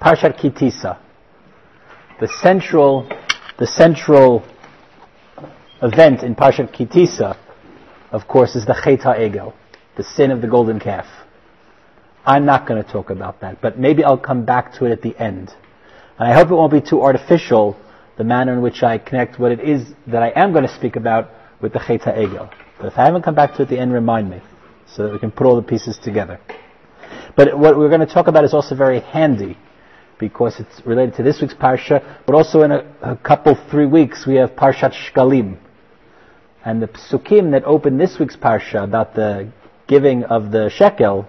Parshat Kitisa. The central event in Parshat Kitisa, of course, is the Chet HaEgel, the sin of the golden calf. I'm not going to talk about that, but maybe I'll come back to it at the end. And I hope it won't be too artificial, the manner in which I connect what it is that I am going to speak about with the Chet HaEgel. But if I haven't come back to it at the end, remind me, so that we can put all the pieces together. But what we're going to talk about is also very handy, because it's related to this week's Parsha, but also in a couple, 3 weeks, we have Parshat Shkalim. And the psukim that open this week's Parsha about the giving of the shekel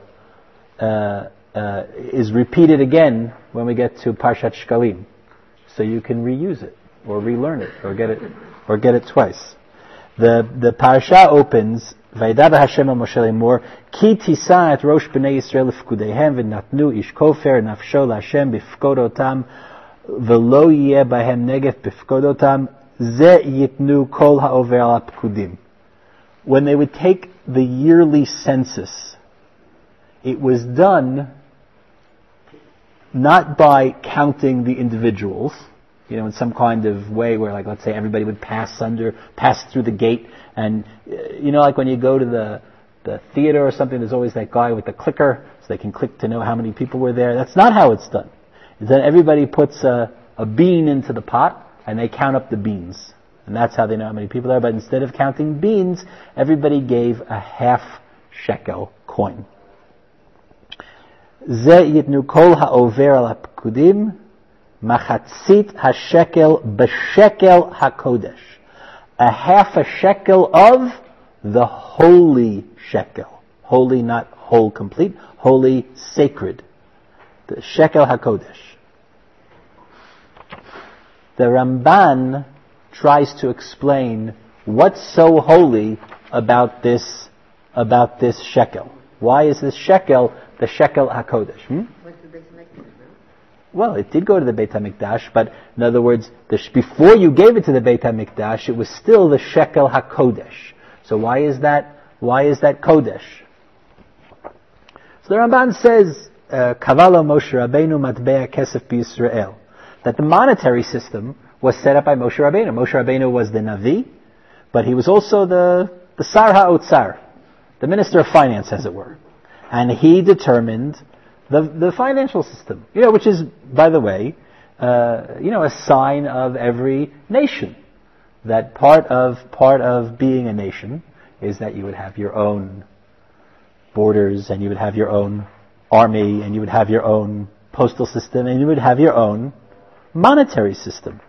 is repeated again when we get to Parshat Shkalim. So you can reuse it, or relearn it, or get it twice. The Parsha opens, Vaydaber Hashem al Moshe lemor, Ki tisa et rosh b'nei Yisrael lefkudehem v'natnu ish kofer nafsho l'Hashem b'fkodotam v'lo yeh bahem negef b'fkodotam ze yitnu kol ha'over al ha'pkudim. When they would take the yearly census, it was done not by counting the individuals, in some kind of way where, like, let's say everybody would pass through the gate, and, like when you go to the theater or something, there's always that guy with the clicker, so they can click to know how many people were there. That's not how it's done. It's that everybody puts a bean into the pot, and they count up the beans. And that's how they know how many people there are. But instead of counting beans, everybody gave a half shekel coin. Ze yitnu kol ha'over al ha'pkudim machatzit hashekel b'shekel hakodesh. A half a shekel of the holy shekel. Holy, not whole complete. Holy, sacred. The shekel hakodesh. The Ramban tries to explain what's so holy about this shekel. Why is this shekel the shekel hakodesh? Well, it did go to the Beit HaMikdash, but in other words, before you gave it to the Beit HaMikdash, it was still the shekel hakodesh. So why is that kodesh? So the Ramban says, Kavala Moshe Rabbeinu matbea kesef b'Yisrael, that the monetary system was set up by Moshe Rabbeinu. Moshe Rabbeinu was the Navi, but he was also the Sar HaOtzar, the Minister of Finance, as it were. And he determined the financial system, which is, by the way, a sign of every nation. That part of being a nation is that you would have your own borders, and you would have your own army, and you would have your own postal system, and you would have your own monetary system.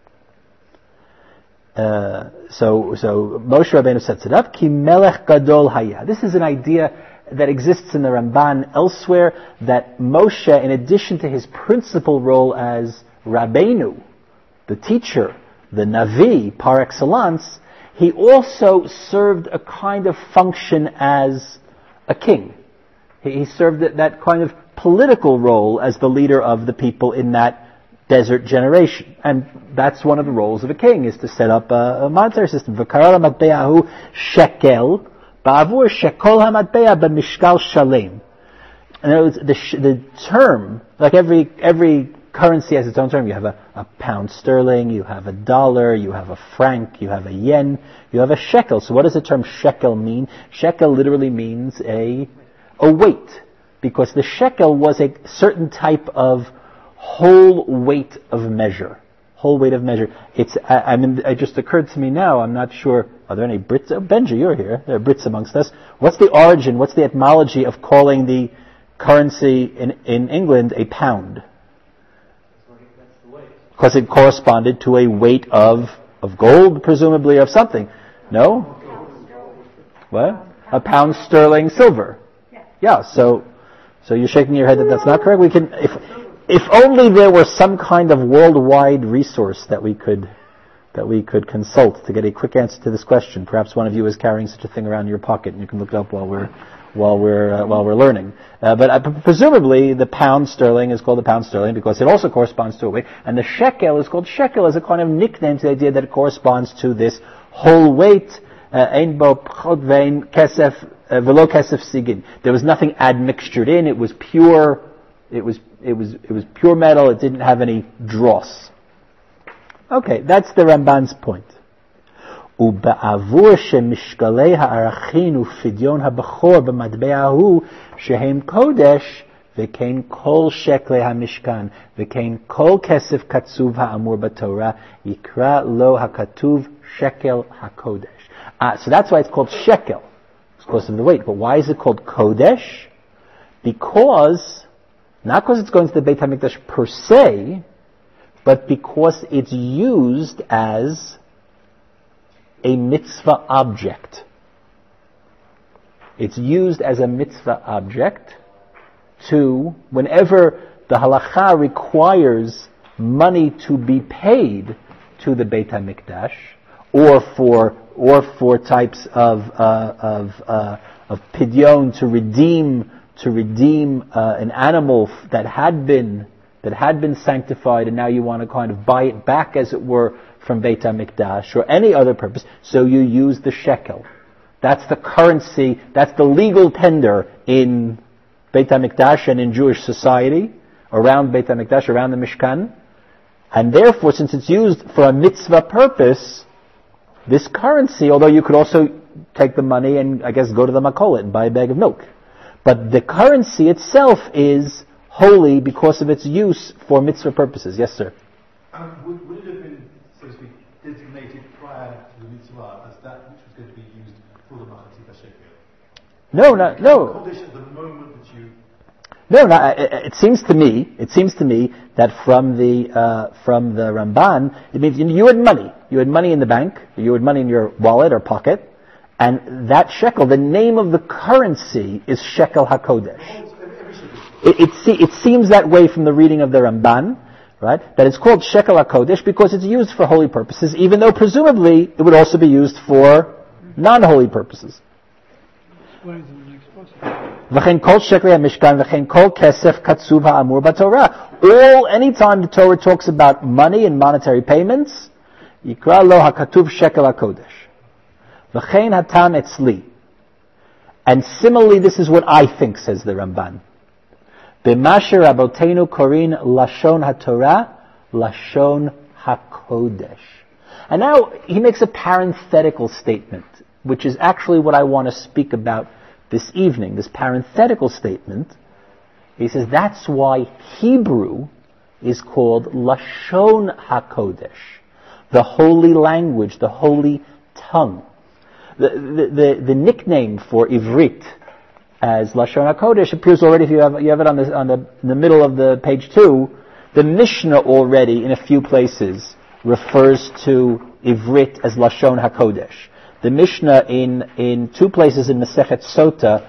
So Moshe Rabbeinu sets it up. Ki melech gadol haya. This is an idea that exists in the Ramban elsewhere, that Moshe, in addition to his principal role as Rabbeinu, the teacher, the Navi par excellence, he also served a kind of function as a king. He served that kind of political role as the leader of the people in that desert generation. And that's one of the roles of a king, is to set up a monetary system. V'karala matbe'ahu shekel, ba'avur shekol ha'matbe'a b'mishkal shalem. In other words, the term, like every currency has its own term. You have a pound sterling, you have a dollar, you have a franc, you have a yen, you have a shekel. So what does the term shekel mean? Shekel literally means a weight, because the shekel was a certain type of whole weight of measure. Whole weight of measure. It just occurred to me now, I'm not sure, are there any Brits? Oh, Benji, you're here. There are Brits amongst us. What's the origin, what's the etymology of calling the currency in England a pound? Because it corresponded to a weight of gold, presumably, of something. No? What? A pound sterling silver. Yeah, so you're shaking your head that that's not correct. We can, if only there were some kind of worldwide resource that we could consult to get a quick answer to this question. Perhaps one of you is carrying such a thing around in your pocket, and you can look it up while we're learning. But presumably the pound sterling is called the pound sterling because it also corresponds to a weight, and the shekel is called shekel as a kind of nickname to the idea that it corresponds to this whole weight. Ein bo pchot vein kesef velo kesef sigin. There was nothing admixtured in. It was pure. It was It was pure metal. It didn't have any dross. Okay, that's the Ramban's point. ובעבור שמשקלי הערכין ופדיון הבכור במטבע ההוא שהם קודש וכן כל שקלי המשכן וכן כל כסף קצוב האמור בתורה יקרא לו הכתוב שקל הקודש. So that's why it's called shekel. It's because of the weight. But why is it called kodesh? Because, not because it's going to the Beit HaMikdash per se, but because it's used as a mitzvah object. It's used as a mitzvah object to, whenever the halacha requires money to be paid to the Beit HaMikdash, or for types of pidyon to redeem an animal that had been sanctified, and now you want to kind of buy it back, as it were, from Beit HaMikdash, or any other purpose, so you use the shekel. That's the currency, that's the legal tender in Beit HaMikdash and in Jewish society, around Beit HaMikdash, around the Mishkan. And therefore, since it's used for a mitzvah purpose, this currency, although you could also take the money and, I guess, go to the Makolet and buy a bag of milk, but the currency itself is holy because of its use for mitzvah purposes. Yes, sir? Would it have been, so to speak, designated prior to the mitzvah as that which was going to be used for the Machatzit HaShekel? No. At the moment that you... No, it seems to me that from the Ramban, it means you had money. You had money in the bank, you had money in your wallet or pocket, and that shekel, the name of the currency is shekel HaKodesh. It seems that way from the reading of the Ramban, right? That it's called shekel HaKodesh because it's used for holy purposes, even though presumably it would also be used for non-holy purposes. V'chein kol sheklei hamishkan, v'chein kol kesef katzuv ha'amur b'Torah. Anytime the Torah talks about money and monetary payments, yikra lo hakatuv shekel hakodesh. V'chein hatam etzli. And similarly, this is what I think, says the Ramban. B'masher rabotenu korin lashon haTorah, lashon hakodesh. And now he makes a parenthetical statement, which is actually what I want to speak about this evening, this parenthetical statement. He says that's why Hebrew is called Lashon HaKodesh, the holy language, the holy tongue. The nickname for Ivrit as Lashon HaKodesh appears already, if you have it in the middle of the page 2. The Mishnah already in a few places refers to Ivrit as Lashon HaKodesh. The Mishnah in 2 places in Masechet Sota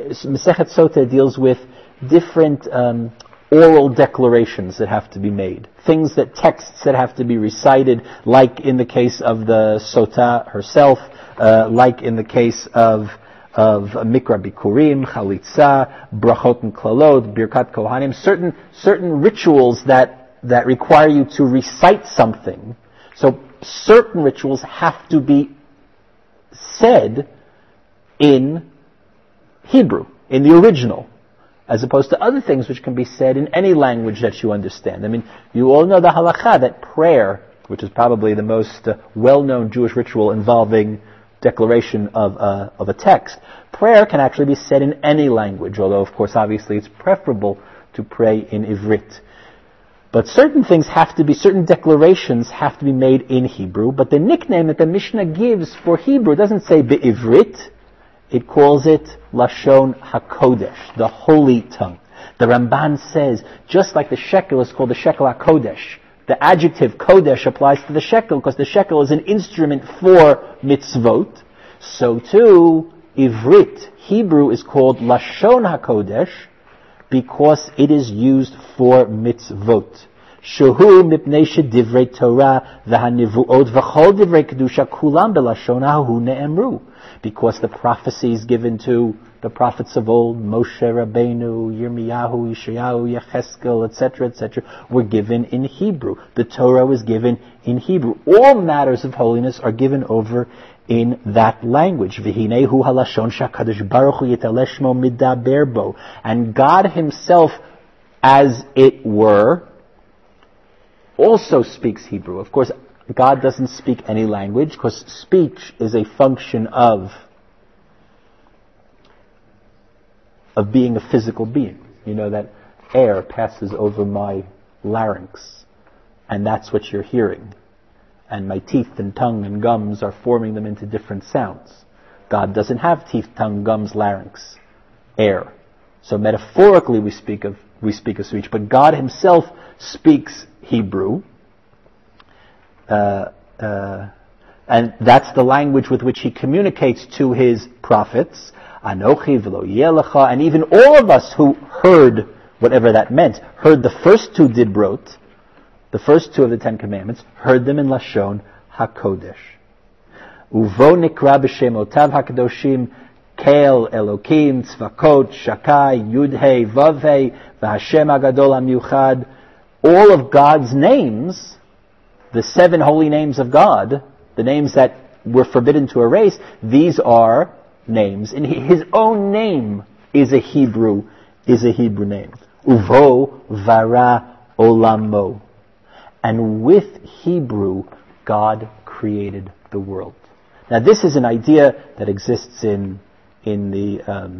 deals with different oral declarations that have to be made. Texts that have to be recited, like in the case of the Sota herself, like in the case of Mikra Bikurim, Chalitza, Brachot and Klalot, Birkat Kohanim, certain rituals that require you to recite something. So certain rituals have to be said in Hebrew, in the original, as opposed to other things which can be said in any language that you understand. I mean, you all know the halakha, that prayer, which is probably the most well-known Jewish ritual involving declaration of a text. Prayer can actually be said in any language, although, of course, obviously it's preferable to pray in Ivrit. But certain declarations have to be made in Hebrew, but the nickname that the Mishnah gives for Hebrew doesn't say Be'ivrit, it calls it Lashon HaKodesh, the holy tongue. The Ramban says, just like the shekel is called the shekel HaKodesh, the adjective Kodesh applies to the shekel because the shekel is an instrument for mitzvot, so too, Ivrit, Hebrew, is called Lashon HaKodesh, because it is used for mitzvot. Shehu mipnei shedivrei Torah v'hanivuot v'chol divrei kedusha kulam belashon hahu ne'emru. Because the prophecies given to the prophets of old, Moshe Rabbeinu, Yirmiyahu, Yeshayahu, Yecheskel, etc., were given in Hebrew. The Torah was given in Hebrew. All matters of holiness are given over in that language. V'hinehu halashon shakadosh baruch hu yitaleh shmo midaber bo. And God Himself as it were, also speaks Hebrew. Of course, God doesn't speak any language, because speech is a function of being a physical being. You know that air passes over my larynx, and that's what you're hearing. And my teeth and tongue and gums are forming them into different sounds. God doesn't have teeth, tongue, gums, larynx, air. So metaphorically we speak of speech, but God himself speaks Hebrew. And that's the language with which he communicates to his prophets. Anochi v'lo yeh lecha, and even all of us who heard whatever that meant, heard the first two dibrot, the first two of the Ten Commandments, heard them in Lashon HaKodesh. Uvo nikra b'shemotav HaKadoshim Kel Elokim Tzvakot Shakai Yud-Hei Vav-Hei v'Hashem HaGadol HaMiuchad. All of God's names, the 7 holy names of God, the names that we're forbidden to erase, these are names. And his own name is a Hebrew name. Uvo vara olamo. And with Hebrew, God created the world. Now this is an idea that exists already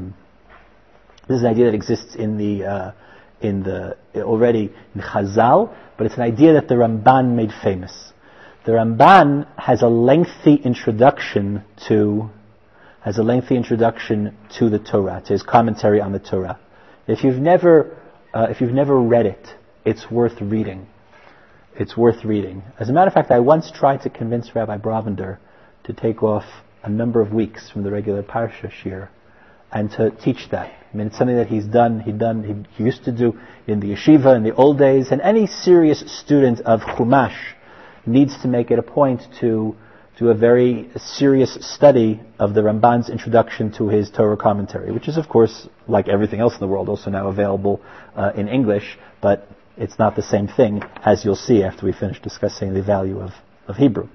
in Chazal, but it's an idea that the Ramban made famous. The Ramban has a lengthy introduction to the Torah, to his commentary on the Torah. If you've never read it, it's worth reading. It's worth reading. As a matter of fact, I once tried to convince Rabbi Bravender to take off a number of weeks from the regular Parsha Shir and to teach that. I mean, it's something that he used to do in the yeshiva in the old days, and any serious student of Chumash needs to make it a point to do a very serious study of the Ramban's introduction to his Torah commentary, which is, of course, like everything else in the world, also now available in English, but it's not the same thing, as you'll see after we finish discussing the value of Hebrew.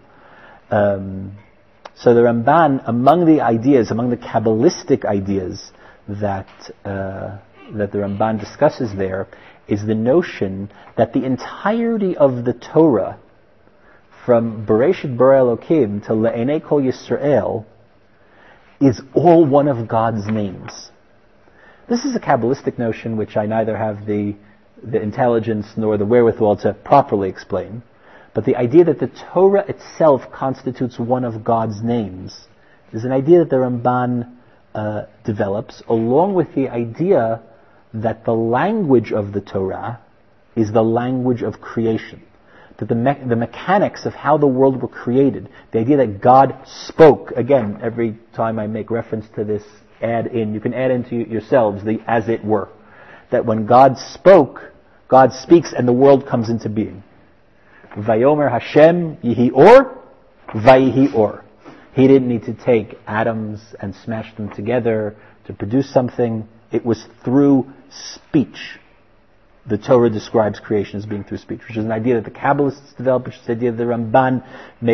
So the Ramban, among the Kabbalistic ideas that the Ramban discusses there, is the notion that the entirety of the Torah, from Bereshit Bara Elokim to Le'enei Kol Yisrael, is all one of God's names. This is a Kabbalistic notion which I neither have the intelligence nor the wherewithal to properly explain. But the idea that the Torah itself constitutes one of God's names is an idea that the Ramban develops, along with the idea that the language of the Torah is the language of creation. That the mechanics of how the world were created, the idea that God spoke, again, every time I make reference to this, you can add into yourselves the as it were. That when God spoke, God speaks and the world comes into being. Vayomer Hashem Yihi Or, Vayihi Or. He didn't need to take atoms and smash them together to produce something. It was through speech. The Torah describes creation as being through speech, which is an idea that the Kabbalists developed, which is the idea that the Ramban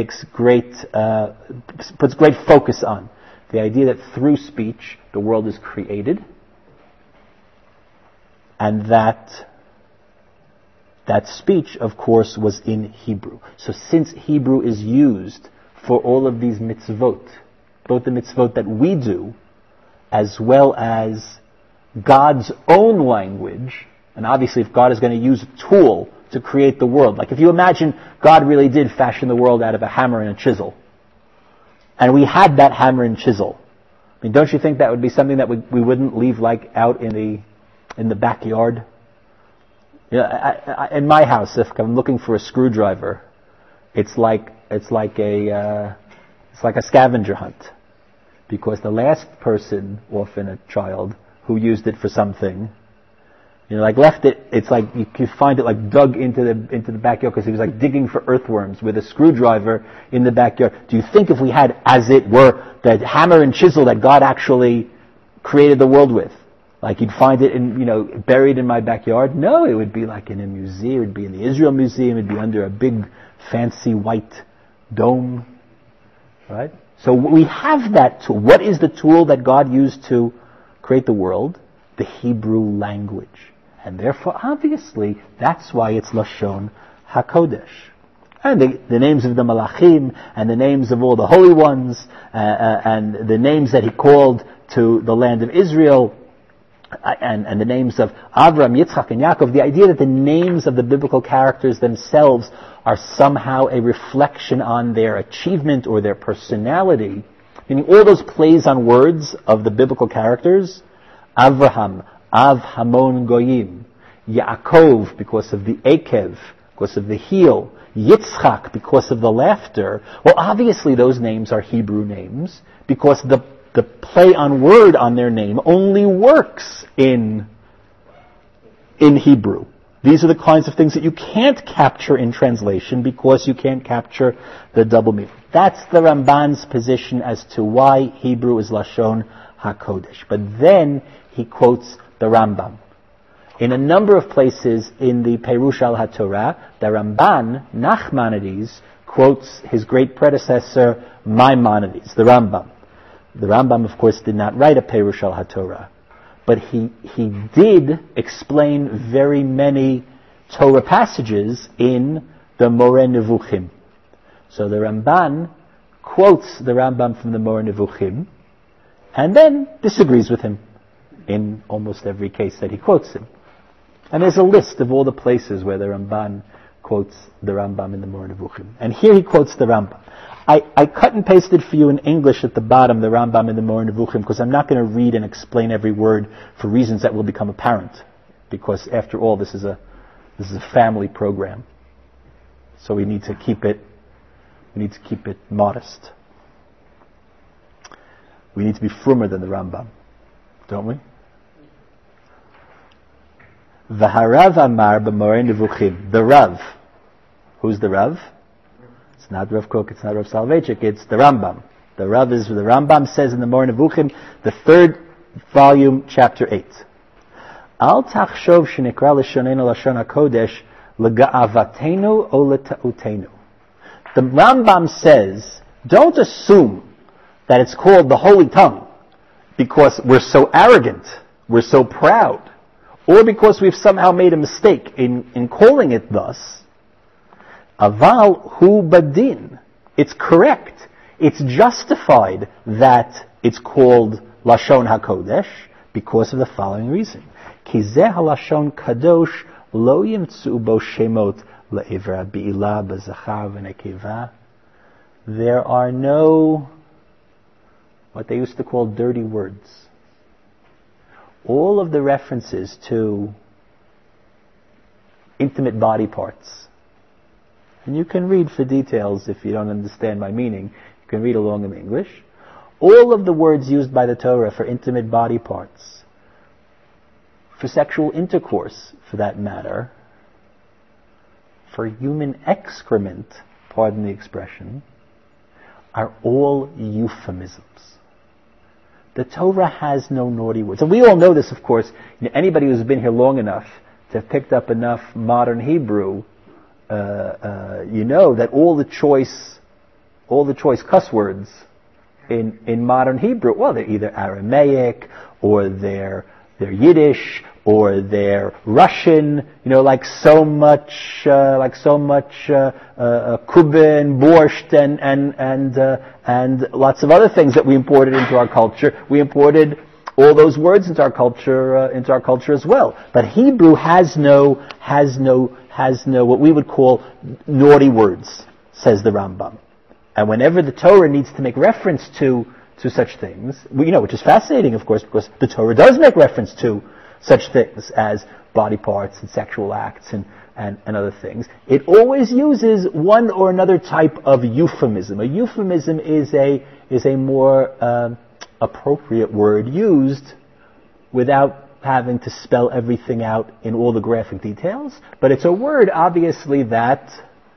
puts great focus on. The idea that through speech the world is created, and that speech, of course, was in Hebrew. So since Hebrew is used for all of these mitzvot, both the mitzvot that we do, as well as God's own language, and obviously if God is going to use a tool to create the world, like if you imagine God really did fashion the world out of a hammer and a chisel, and we had that hammer and chisel, I mean, don't you think that would be something that we wouldn't leave like out in the backyard? You know, in my house, if I'm looking for a screwdriver, it's like a scavenger hunt, because the last person, often a child, who used it for something, left it. It's like you can find it like dug into the backyard, because he was like digging for earthworms with a screwdriver in the backyard. Do you think if we had, as it were, the hammer and chisel that God actually created the world with, like you'd find it buried in my backyard? No, it would be like in a museum. It would be in the Israel Museum. It'd be under a big, fancy white dome, right? So we have that tool. What is the tool that God used to create the world? The Hebrew language. And therefore, obviously, that's why it's Lashon HaKodesh. And the names of the Malachim, and the names of all the holy ones, and the names that he called to the land of Israel, and the names of Avram, Yitzchak, and Yaakov, the idea that the names of the biblical characters themselves are somehow a reflection on their achievement or their personality, meaning all those plays on words of the biblical characters, Avraham, Av Hamon Goyim, Yaakov, because of the Akev, because of the heel, Yitzchak, because of the laughter. Well, obviously those names are Hebrew names, because the play on word on their name only works in Hebrew. These are the kinds of things that you can't capture in translation because you can't capture the double meaning. That's the Ramban's position as to why Hebrew is Lashon HaKodesh. But then he quotes the Rambam. In a number of places in the Perush al HaTorah, the Ramban, Nachmanides, quotes his great predecessor, Maimonides, the Rambam. The Rambam, of course, did not write a Perush al HaTorah, but he did explain very many Torah passages in the Moreh Nevuchim. So the Ramban quotes the Rambam from the Moreh Nevuchim, and then disagrees with him in almost every case that he quotes him. And there's a list of all the places where the Ramban quotes the Rambam in the Moreh Nevuchim. And here he quotes the Rambam. I cut and pasted for you in English at the bottom the Rambam in the Moreh Nevuchim because I'm not going to read and explain every word for reasons that will become apparent. Because after all, this is a family program. So we need to keep it modest. We need to be frummer than the Rambam, don't we? V'harav amar b'Moreh Nevuchim. The Rav. Who's the Rav? It's not Rav Kook, it's not Rav Soloveitchik, it's the Rambam. The Rav is, the Rambam says in the Moreh Nevuchim, the 3rd volume, chapter 8. Al tachshov shenekra lashonenu lashon hakodesh lega'avatenu o leta'utenu. The Rambam says, don't assume that it's called the holy tongue because we're so arrogant, we're so proud, or because we've somehow made a mistake in calling it thus. Aval hu badin. It's correct. It's justified that it's called Lashon HaKodesh because of the following reason. Ki zeh halashon kadosh lo yimtzu bo shemot le'ivra bi'ilah b'zachar v'nekeva. There are no, what they used to call dirty words. All of the references to intimate body parts, and you can read for details if you don't understand my meaning, you can read along in English. All of the words used by the Torah for intimate body parts, for sexual intercourse for that matter, for human excrement, pardon the expression, are all euphemisms. The Torah has no naughty words. And we all know this, of course. Anybody who's been here long enough to have picked up enough modern Hebrew, you know that all the choice cuss words in modern Hebrew, well, they're either Aramaic or they're Yiddish or they're Russian, like so much kubin, borscht, and lots of other things that we imported into our culture. We imported all those words into our culture as well. But Hebrew has no what we would call naughty words, says the Rambam. And whenever the Torah needs to make reference to such things, which is fascinating, of course, because the Torah does make reference to such things as body parts and sexual acts and other things, it always uses one or another type of euphemism. A euphemism is a more appropriate word used without having to spell everything out in all the graphic details, but it's a word obviously that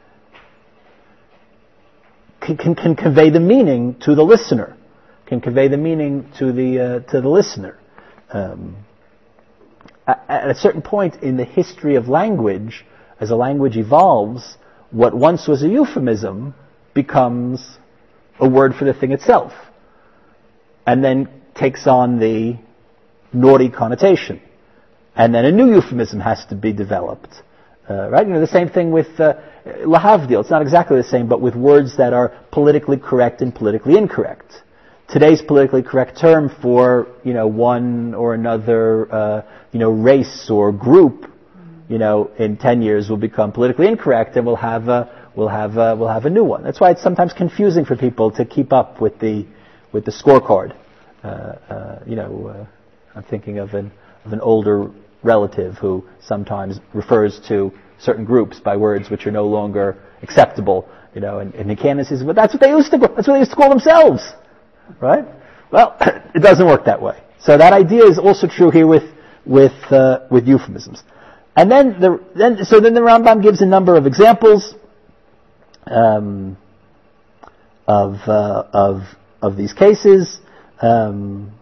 can convey the meaning to the listener, can convey the meaning to the listener. At a certain point in the history of language, as a language evolves, what once was a euphemism becomes a word for the thing itself, and then takes on the naughty connotation. and then a new euphemism has to be developed. Right? The same thing with lahavdil. It's not exactly the same, but with words that are politically correct and politically incorrect. Today's politically correct term for one or another race or group, in 10 years will become politically incorrect, and we'll have a new one. That's why it's sometimes confusing for people to keep up with the scorecard. I'm thinking of an older relative who sometimes refers to certain groups by words which are no longer acceptable. And the canon says, "But that's what they used to call themselves." Right? Well, it doesn't work that way. So that idea is also true here with euphemisms. And then the Rambam gives a number of examples of these cases, and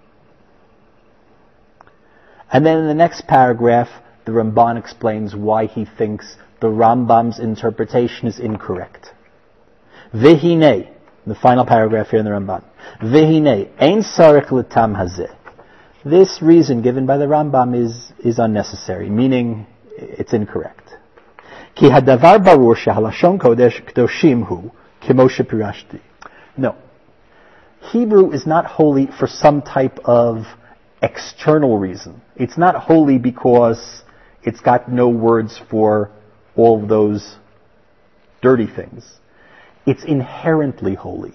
then in the next paragraph, the Ramban explains why he thinks the Rambam's interpretation is incorrect. Vehine, the final paragraph here in the Ramban. Vehine, ein sarich l'tam hazeh. This reason given by the Rambam is unnecessary, meaning it's incorrect. Ki hadavar barur shehalashon kodesh kedoshim hu, kemo shepirashti. No. Hebrew is not holy for some type of external reason. It's not holy because it's got no words for all of those dirty things. It's inherently holy.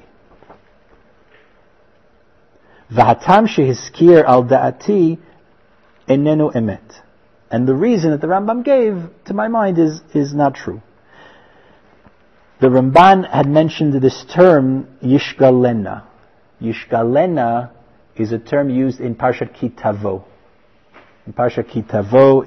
V'hatam shehizkir al da'ati enenu emet. And the reason that the Rambam gave, to my mind, is not true. The Ramban had mentioned this term, yishgalena. Yishgalena is a term used in Parshat Ki Tavo. In Parshat Ki Tavo,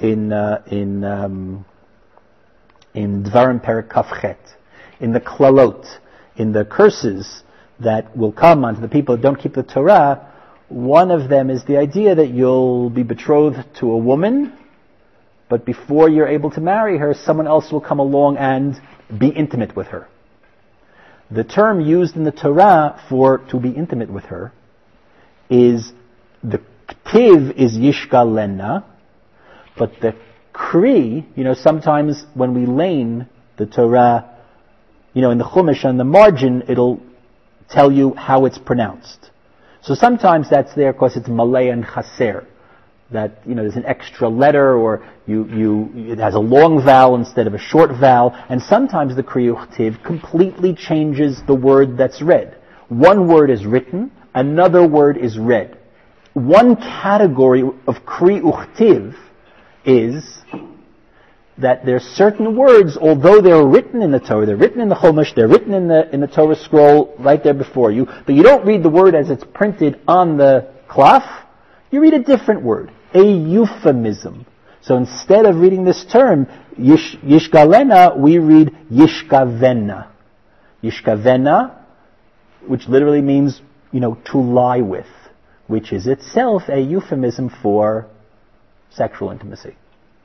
in Dvarim Perek Kafchet, in the klalot, in the curses that will come onto the people that don't keep the Torah, one of them is the idea that you'll be betrothed to a woman, but before you're able to marry her, someone else will come along and be intimate with her. The term used in the Torah for to be intimate with her is, the ktiv is yishgalena, but the kri, sometimes when we lane the Torah, in the Chumash on the margin, it'll tell you how it's pronounced. So sometimes that's there because it's malay and chaser. That, there's an extra letter, or it has a long vowel instead of a short vowel, and sometimes the kri uchtiv completely changes the word that's read. One word is written, another word is read. One category of kri uchtiv is that there's certain words, although they're written in the Torah, they're written in the Chumash, they're written in the Torah scroll right there before you, but you don't read the word as it's printed on the klaf, you read a different word, a euphemism. So instead of reading this term, yishgalena, we read yishkavena. Yishkavena, which literally means, to lie with, which is itself a euphemism for sexual intimacy.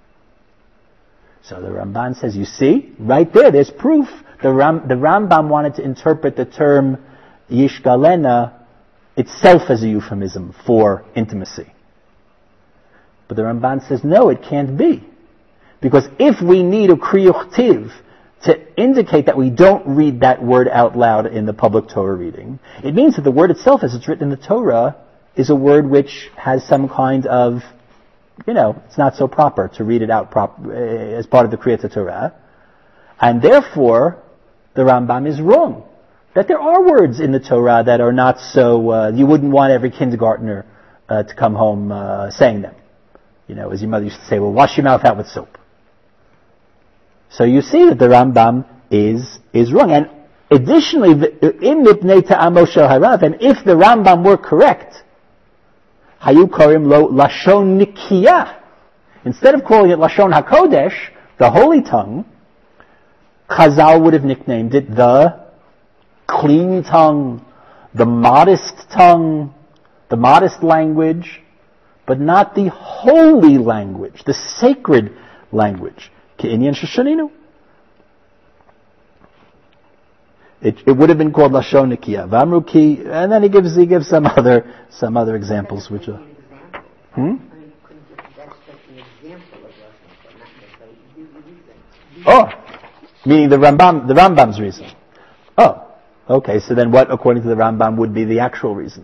So the Ramban says, you see, right there's proof. The Rambam wanted to interpret the term yishgalena itself as a euphemism for intimacy. But the Ramban says, no, it can't be. Because if we need a kri uchtiv to indicate that we don't read that word out loud in the public Torah reading, it means that the word itself, as it's written in the Torah, is a word which has some kind of, it's not so proper to read it out as part of the Kriyat Torah. And therefore, the Rambam is wrong. That there are words in the Torah that are not so, you wouldn't want every kindergartner to come home saying them. As your mother used to say, well, wash your mouth out with soap. So you see that the Rambam is wrong. And additionally, in Mipnei Ta'amo Shel Harav, and if the Rambam were correct, Hayu Korim Lo Lashon Nikiyah. Instead of calling it Lashon HaKodesh, the holy tongue, Chazal would have nicknamed it the clean tongue, the modest language, but not the holy language, the sacred language. Ke'inyan Shoshaninu. It would have been called Lashon Nikiyah. Vamru ki, and then he gives some other examples which are. Couldn't give that's just an example. Oh, meaning the Rambam's reason. Oh, okay. So then, what, according to the Rambam, would be the actual reason?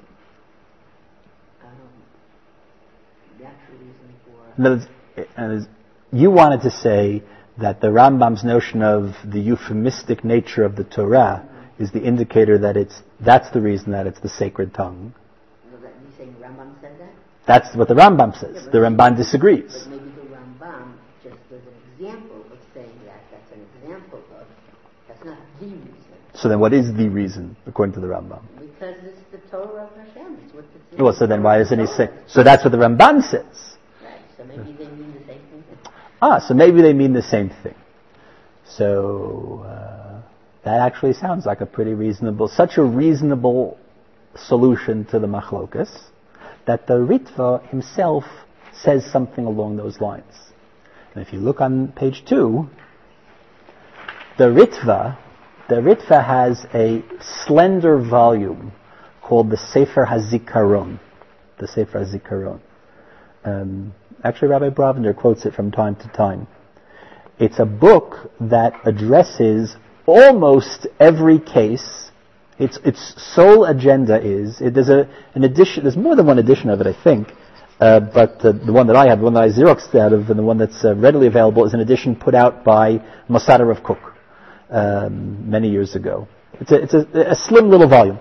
The actual reason for. You wanted to say that the Rambam's notion of the euphemistic nature of the Torah is the indicator that that's the reason that it's the sacred tongue. You saying Rambam said that? That's what the Rambam says. The Ramban disagrees. But maybe the Rambam just as an example of saying that's an example of, that's not the reason. So then what is the reason, according to the Rambam? Because it's the Torah of Hashem. It's what Well, so then why doesn't he say? So that's what the Ramban says. Right, so maybe they mean the same thing. So maybe they mean the same thing. So that actually sounds like such a reasonable solution to the machlokas, that the Ritva himself says something along those lines. And if you look on page 2, the Ritva has a slender volume called the Sefer HaZikaron. The Sefer HaZikaron. Actually, Rabbi Bravender quotes it from time to time. It's a book that addresses almost every case. Its sole agenda is, there's an edition, there's more than one edition of it, I think, but the one that I have, the one that I Xeroxed out of, and the one that's readily available is an edition put out by Mosada Rav Kook many years ago. It's a slim little volume.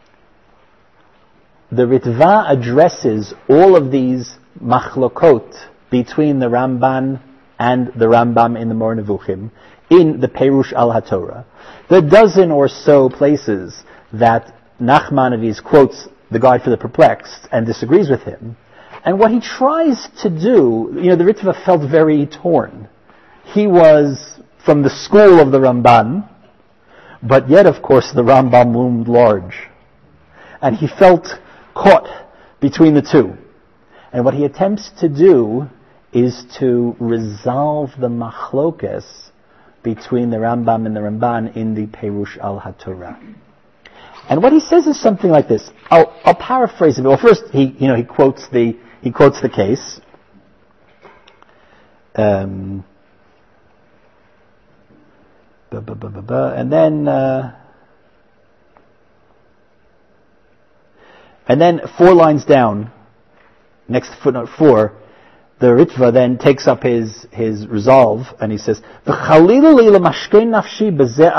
The Ritva addresses all of these machlokot between the Ramban and the Rambam in the Moreh Nevuchim in the Perush al HaTorah. The dozen or so places that Nachmanides quotes the Guide for the Perplexed and disagrees with him. And what he tries to do, the Ritva felt very torn. He was from the school of the Ramban, but yet, of course, the Rambam loomed large. And he felt caught between the two. And what he attempts to do is to resolve the machlokas between the Rambam and the Ramban in the Perush al HaTorah. And what he says is something like this. I'll paraphrase it. Well, first he quotes the case. And then 4 lines down, next footnote 4, the Ritva then takes up his resolve, and he says, "V'chalila leila mashkein nafshi b'zeh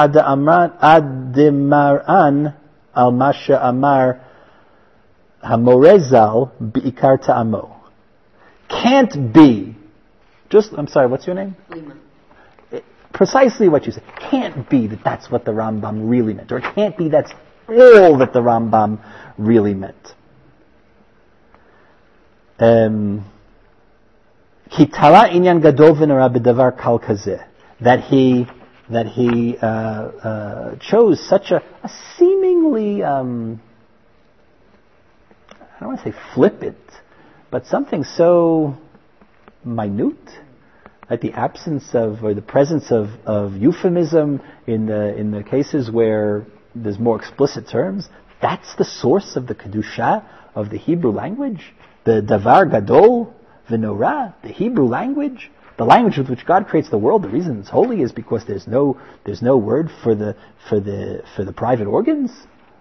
ademaran al masha amar hamorezal bi'ikar ta'amo." Can't be. I'm sorry, what's your name? Lima. Precisely what you said. Can't be that that's what the Rambam really meant, or it can't be that's all that the Rambam really meant. That he chose such a seemingly I don't want to say flippant, but something so minute, like the absence of or the presence of euphemism in the cases where there's more explicit terms. That's the source of the kedusha of the Hebrew language, the davar gadol v'norah, the Hebrew language, the language with which God creates the world. The reason it's holy is because there's no word for the private organs.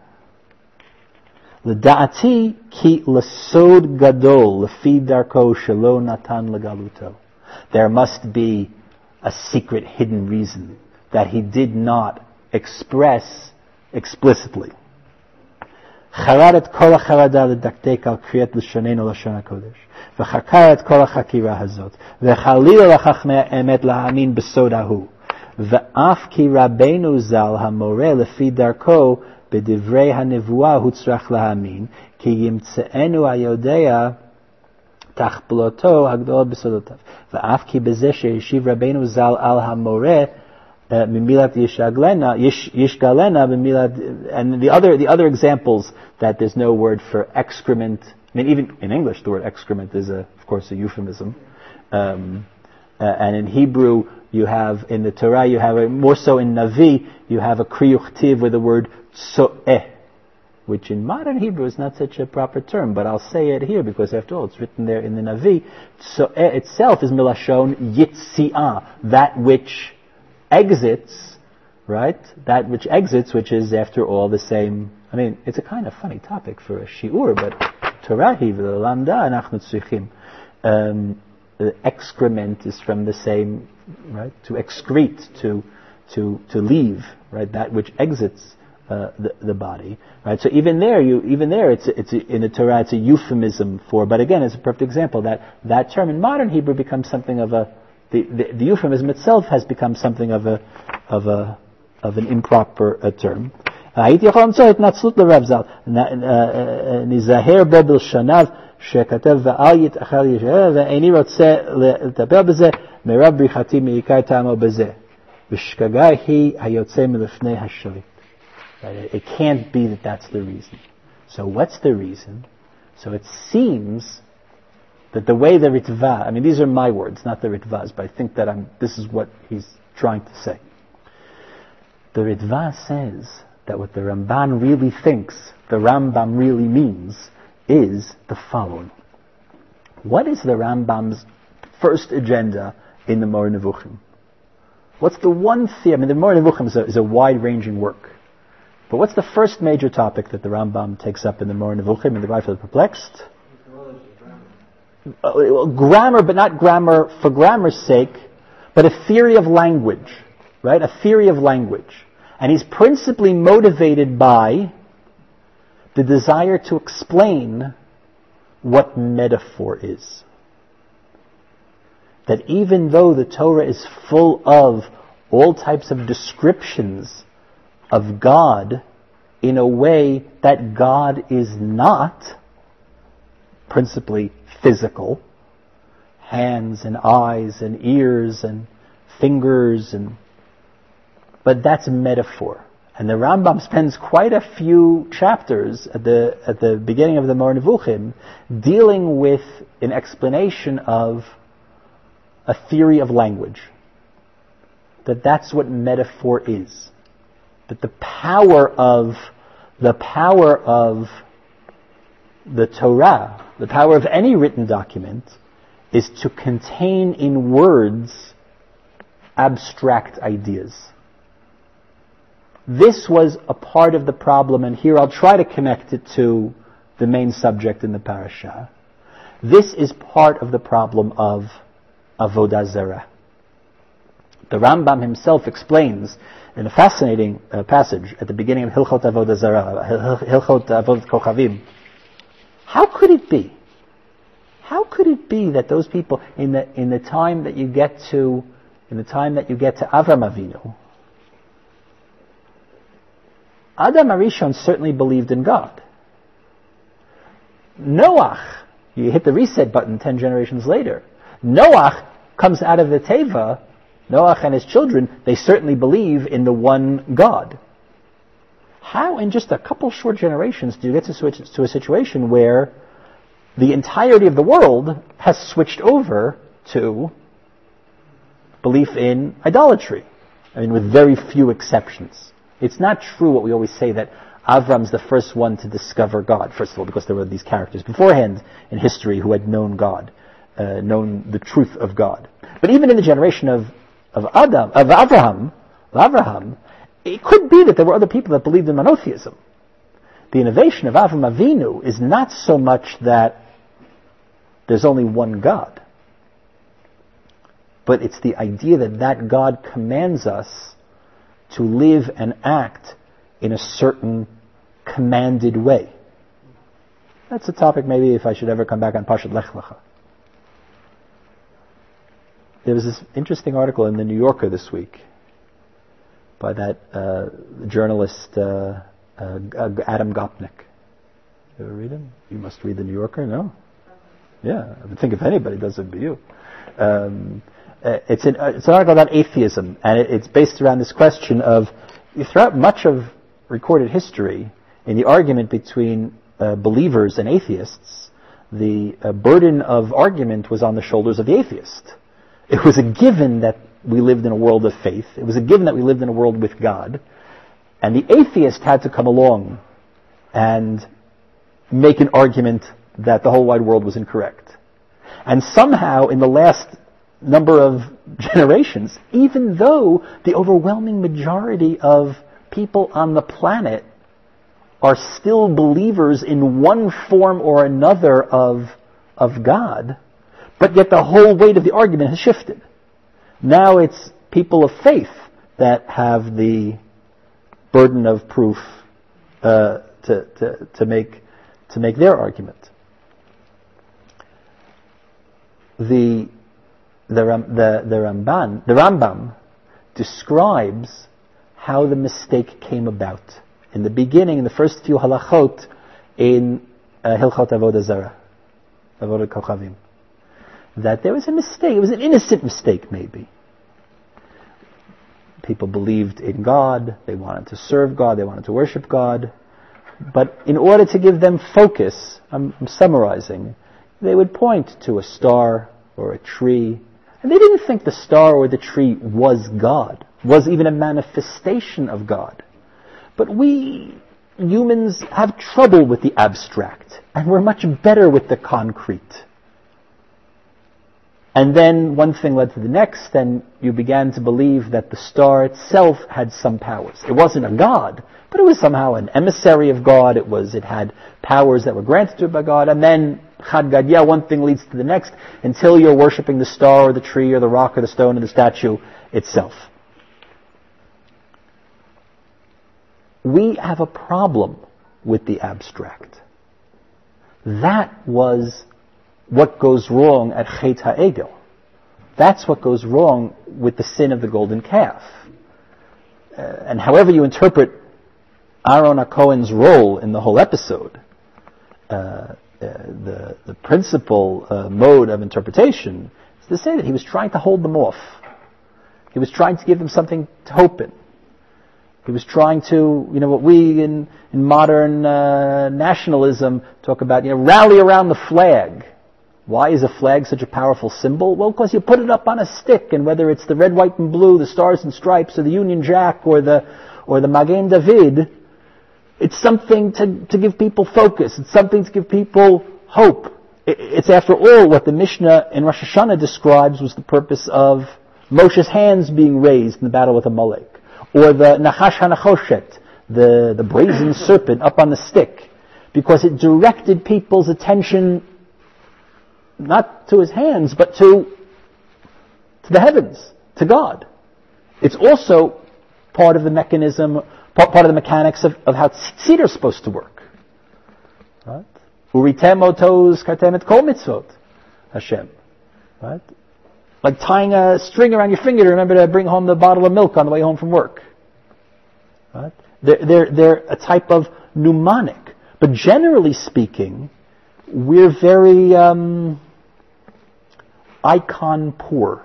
L'da'ati ki l'sod gadol l'fi darko shelo natan legaluto. There must be a secret, hidden reason that he did not express explicitly. חרד את כל החרדה לדקדק על קריאת לשוננו לשון הקודש, וחקר את כל החקירה הזאת, וחלילה לחכמי האמת להאמין בסוד ההוא, ואף כי רבנו ז"ל המורה לפי דרכו בדברי הנבואה הוא צריך להאמין, כי ימצאנו היודע תחבלותו הגדול בסודותיו, ואף כי בזה שהשיב רבנו ז"ל על המורה Mimilat Yishgalena, and the other examples that there's no word for excrement. I mean, even in English, the word excrement is of course a euphemism. And in Hebrew, in the Torah, you have more so in Navi, you have a kriyuchtiv with the word tso'eh. which in modern Hebrew is not such a proper term, but I'll say it here because after all it's written there in the Navi. So itself is milashon yitzi'ah, that which exits, right? That which exits, which is after all the same. I mean, it's a kind of funny topic for a shiur, but Torah hi v'lamda anachnu tzrichim. The excrement is from the same, right? To excrete, to leave, right? That which exits the body, right? So even there, it's in the Torah, it's a euphemism for. But again, it's a perfect example that term in modern Hebrew becomes something of a. The euphemism itself has become something of an improper term. הייתי יכול למצוא התנצלות לרב ז"ל. נזהר בו בלשוניו שכתב ואל יתאכל ישאר ואיני רוצה לטפל בזה מרב בריחתי מעיקר טעמו בזה. ושגגה היא היוצא מלפני השליט. It can't be that that's the reason. So what's the reason? So it seems that the way the Ritva, I mean these are my words, not the Ritva's, but I think that this is what he's trying to say. The Ritva says that what the Ramban really thinks, the Rambam really means, is the following. What is the Rambam's first agenda in the Moreh Nevuchim? What's the one theme? I mean, the Moreh Nevuchim is a wide-ranging work. But what's the first major topic that the Rambam takes up in the Moreh Nevuchim, in the Life of the Perplexed? Grammar, but not grammar for grammar's sake, but a theory of language, right? A theory of language. And he's principally motivated by the desire to explain what metaphor is. That even though the Torah is full of all types of descriptions of God in a way that God is not principally physical, hands and eyes and ears and fingers, but that's a metaphor. And the Rambam spends quite a few chapters at the beginning of the Moreh Nevuchim dealing with an explanation of a theory of language. That's what metaphor is. That the power of the Torah, the power of any written document, is to contain in words abstract ideas. This was a part of the problem, and here I'll try to connect it to the main subject in the parasha. This is part of the problem of Avodah Zarah. The Rambam himself explains in a fascinating passage at the beginning of Hilchot Avodah Zarah, Hilchot Avodat Kochavim. How could it be? How could it be that those people in the time that you get to Avram Avinu, Adam Arishon certainly believed in God. Noach, you hit the reset button 10 generations later. Noach comes out of the Teva. Noach and his children, they certainly believe in the one God. How in just a couple short generations do you get to a situation where the entirety of the world has switched over to belief in idolatry? I mean, with very few exceptions. It's not true what we always say that Avram's the first one to discover God. First of all, because there were these characters beforehand in history who had known God, known the truth of God. But even in the generation of Avraham, it could be that there were other people that believed in monotheism. The innovation of Avram Avinu is not so much that there's only one God, but it's the idea that God commands us to live and act in a certain commanded way. That's a topic maybe if I should ever come back on Parshat Lech Lecha. There was this interesting article in the New Yorker this week by that journalist Adam Gopnik. You ever read him? You must read the New Yorker, no? Yeah, I would think if anybody does, it'd be you. It's an article about atheism, and it's based around this question of, throughout much of recorded history, in the argument between believers and atheists, the burden of argument was on the shoulders of the atheist. It was a given that we lived in a world of faith. It was a given that we lived in a world with God. And the atheist had to come along and make an argument that the whole wide world was incorrect. And somehow, in the last number of generations, even though the overwhelming majority of people on the planet are still believers in one form or another of God, but yet the whole weight of the argument has shifted. Now it's people of faith that have the burden of proof to make their argument. The Rambam describes how the mistake came about. In the beginning, in the first few halachot in Hilchot Avodah Zarah, Avodah Kochavim, that there was a mistake. It was an innocent mistake, maybe. People believed in God, they wanted to serve God, they wanted to worship God, but in order to give them focus, I'm summarizing, they would point to a star or a tree, and they didn't think the star or the tree was God, was even a manifestation of God. But we humans have trouble with the abstract, and we're much better with the concrete. And then one thing led to the next, and you began to believe that the star itself had some powers. It wasn't a god, but it was somehow an emissary of God. It had powers that were granted to it by God. And then, Chad Gadya, one thing leads to the next, until you're worshipping the star or the tree or the rock or the stone or the statue itself. We have a problem with the abstract. That was what goes wrong at Chet HaEgel. That's what goes wrong with the sin of the golden calf. And however you interpret Aaron HaKohen's role in the whole episode, the principal mode of interpretation is to say that he was trying to hold them off. He was trying to give them something to hope in. He was trying to, what we in modern nationalism talk about, rally around the flag. Why is a flag such a powerful symbol? Well, because you put it up on a stick, and whether it's the red, white, and blue, the stars and stripes, or the Union Jack, or the Magen David, it's something to give people focus. It's something to give people hope. It's, after all, what the Mishnah in Rosh Hashanah describes was the purpose of Moshe's hands being raised in the battle with Amalek, or the Nachash HaNachoshet, the brazen serpent up on the stick, because it directed people's attention not to his hands, but to the heavens, to God. It's also part of the mechanism, part of the mechanics of how tzedakah is supposed to work. Right? Uritem otos kartem et kol mitzvot, Hashem. Right? Like tying a string around your finger to remember to bring home the bottle of milk on the way home from work. Right? They're a type of mnemonic. But generally speaking, we're very icon poor.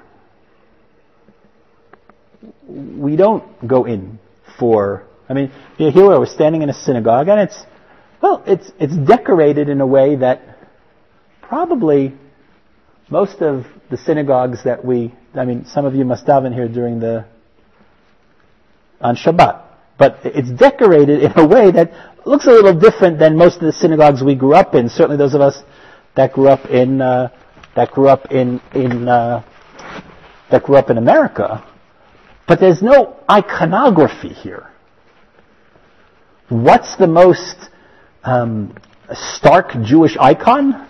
We don't go in for, here I was standing in a synagogue, and it's decorated in a way that probably most of the synagogues that some of you must daven here on Shabbat, but it's decorated in a way that looks a little different than most of the synagogues we grew up in. Certainly those of us that grew up in America. But there's no iconography here. What's the most stark Jewish icon?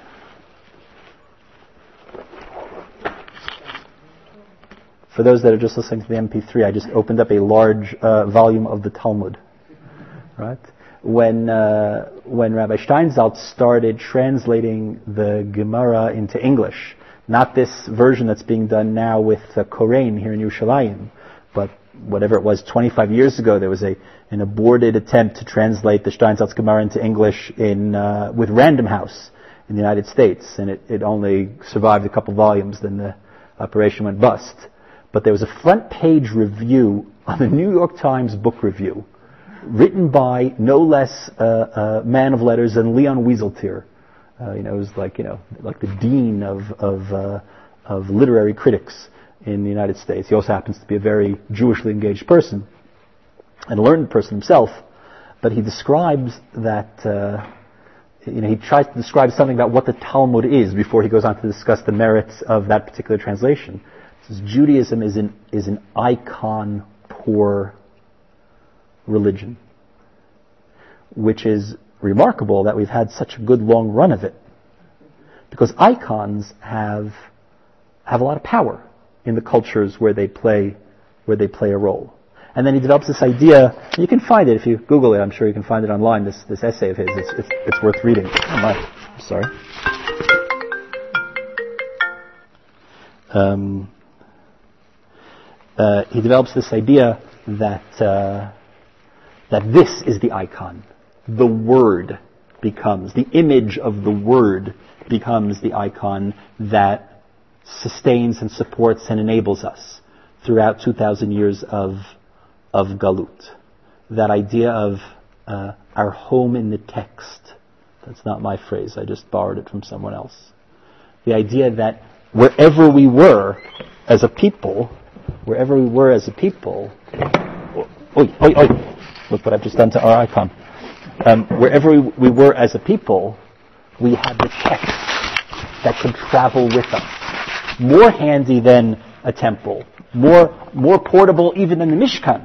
For those that are just listening to the MP3, I just opened up a large volume of the Talmud. Right? When Rabbi Steinsaltz started translating the Gemara into English, not this version that's being done now with Koren here in Yerushalayim, but whatever it was 25 years ago, there was an aborted attempt to translate the Steinsaltz Gemara into English with Random House in the United States, and it only survived a couple volumes, then the operation went bust. But there was a front page review on the New York Times Book Review, written by no less a man of letters than Leon Wieseltier. It was like the dean of literary critics in the United States. He also happens to be a very Jewishly engaged person and a learned person himself. he describes that, he tries to describe something about what the Talmud is before he goes on to discuss the merits of that particular translation. He says Judaism is an icon-poor religion, which is remarkable that we've had such a good long run of it, because icons have a lot of power in the cultures where they play a role. And then he develops this idea. You can find it if you Google it. I'm sure you can find it online. This essay of his. It's worth reading. Oh my, I'm sorry. He develops this idea that this is the icon. The word becomes, the image of the word becomes the icon that sustains and supports and enables us throughout 2,000 years of Galut. That idea of our home in the text. That's not my phrase. I just borrowed it from someone else. The idea that wherever we were as a people, look what I've just done to our icon. Wherever we were as a people, we had the text that could travel with us. More handy than a temple. More portable even than the Mishkan.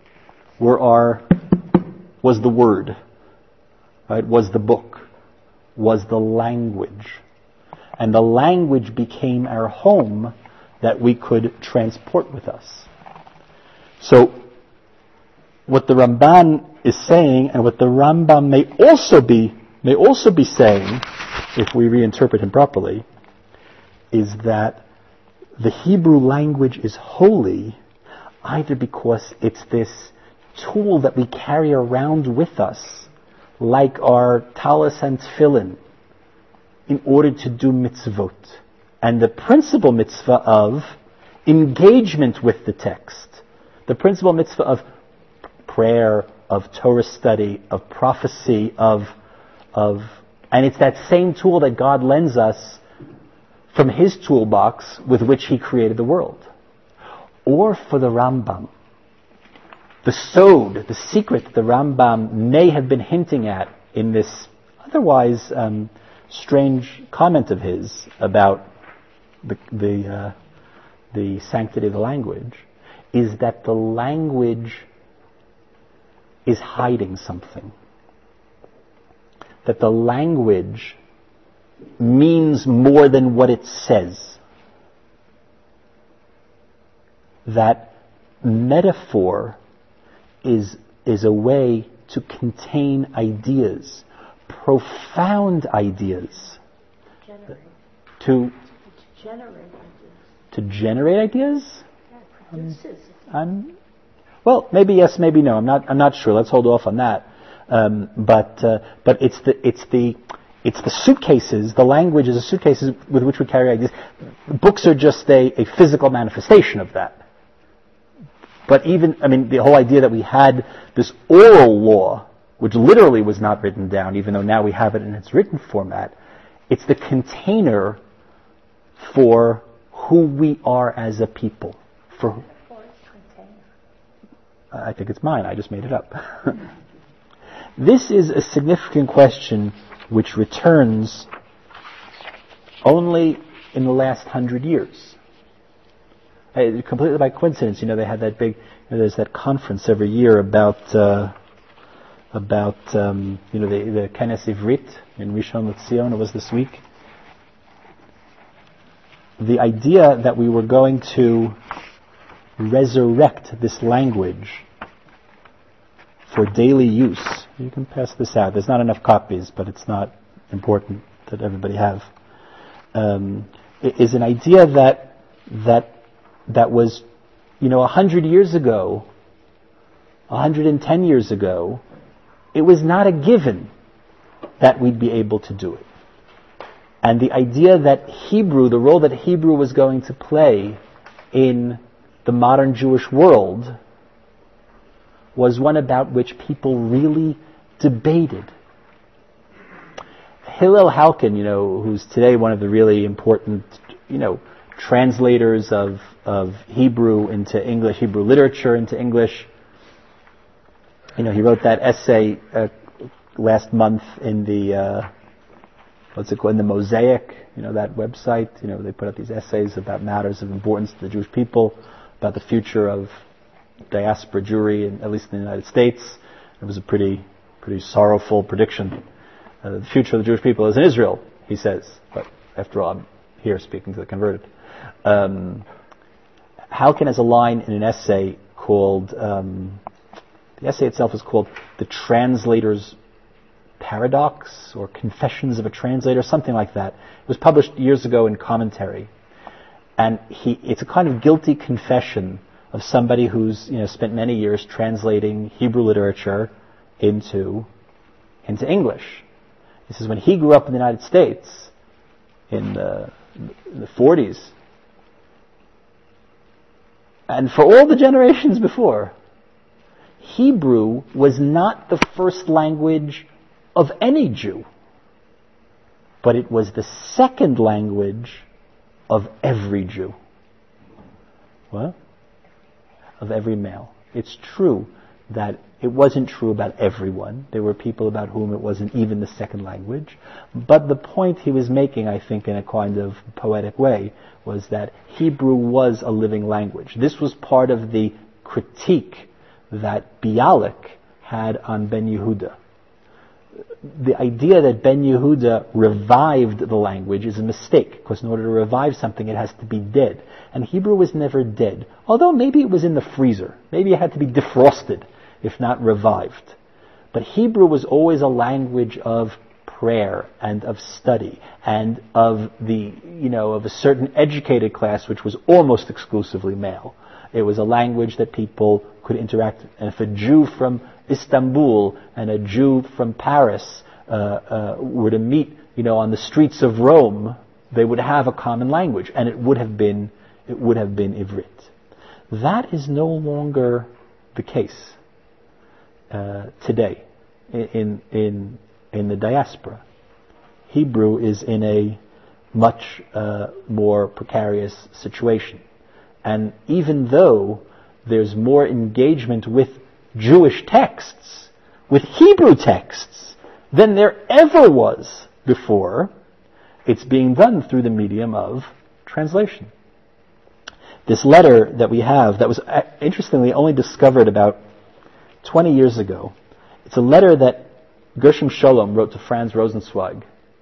Was the word, right? Was the book, was the language. And the language became our home that we could transport with us. So, what the Ramban is saying, and what the Rambam may also be saying, if we reinterpret him properly, is that the Hebrew language is holy either because it's this tool that we carry around with us, like our talis and tefillin, in order to do mitzvot. And the principal mitzvah of engagement with the text, the principal mitzvah of prayer, of Torah study, of prophecy, and it's that same tool that God lends us from His toolbox with which He created the world. Or for the Rambam, the sod, the secret the Rambam may have been hinting at in this otherwise strange comment of his about the sanctity of the language, is that the language is hiding something. That the language means more than what it says. That metaphor is a way to contain ideas, profound ideas. To generate ideas? Well, maybe yes, maybe no. I'm not sure. Let's hold off on that. But it's the suitcases. The language is the suitcases with which we carry ideas. Books are just a physical manifestation of that. But the whole idea that we had this oral law, which literally was not written down, even though now we have it in its written format, it's the container for who we are as a people. I think it's mine. I just made it up. This is a significant question which returns only in the last 100 years. Completely by coincidence, they had that big. There's that conference every year about the Kenes Ivrit in Rishon LeZion. It was this week. The idea that we were going to resurrect this language for daily use. You can pass this out. There's not enough copies, but it's not important that everybody have. It is an idea that was, 100 years ago, 110 years ago, it was not a given that we'd be able to do it. And the idea that the role that Hebrew was going to play in the modern Jewish world was one about which people really debated. Hillel Halkin, who's today one of the really important, translators of Hebrew into English, Hebrew literature into English, He wrote that essay last month in the in the Mosaic, that website. They put up these essays about matters of importance to the Jewish people, about the future of diaspora Jewry, at least in the United States. It was a pretty sorrowful prediction. The future of the Jewish people is in Israel, he says. But after all, I'm here speaking to the converted. Halkin has a line in an essay called, the essay itself is called The Translator's Paradox, or Confessions of a Translator, something like that. It was published years ago in Commentary. And it's a kind of guilty confession of somebody who's spent many years translating Hebrew literature into English. He says when he grew up in the United States in the 40s, and for all the generations before, Hebrew was not the first language of any Jew, but it was the second language of every Jew. What? Of every male. It's true that it wasn't true about everyone. There were people about whom it wasn't even the second language. But the point he was making, I think, in a kind of poetic way, was that Hebrew was a living language. This was part of the critique that Bialik had on Ben Yehuda. The idea that Ben Yehuda revived the language is a mistake, because in order to revive something, it has to be dead. And Hebrew was never dead, although maybe it was in the freezer. Maybe it had to be defrosted, if not revived. But Hebrew was always a language of prayer and of study and of of a certain educated class, which was almost exclusively male. It was a language that people could interact. And if a Jew from Istanbul and a Jew from Paris were to meet, on the streets of Rome, they would have a common language, and it would have been Ivrit. That is no longer the case today in the diaspora. Hebrew is in a much more precarious situation. And even though there's more engagement with Jewish texts, with Hebrew texts, than there ever was before, it's being done through the medium of translation. This letter that we have, that was interestingly only discovered about 20 years ago, it's a letter that Gershom Scholem wrote to Franz Rosenzweig.